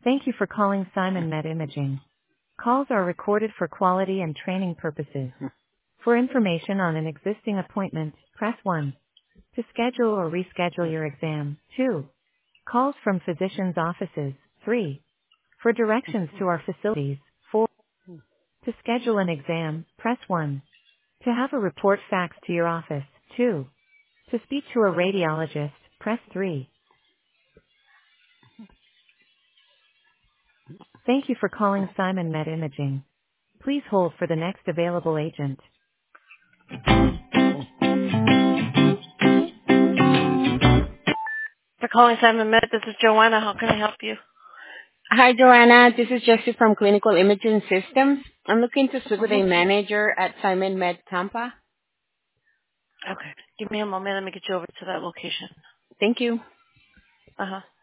Thank you for calling Simon Med Imaging. Calls are recorded for quality and training purposes. For information on an existing appointment, press 1. To schedule or reschedule your exam, 2. Calls from physicians' offices, 3. For directions to our facilities, 4. To schedule an exam, press 1. To have a report faxed to your office, 2. To speak to a radiologist, press 3. Thank you for calling Simon Med Imaging. Please hold for the next available agent. For calling Simon Med, this is Joanna. How can I help you? Hi, Joanna. This is Jessie from Clinical Imaging Systems. I'm looking to speak with a Mm-hmm. manager at Simon Med Tampa. Okay. Give me a moment. Let me get you over to that location. Thank you. Uh-huh.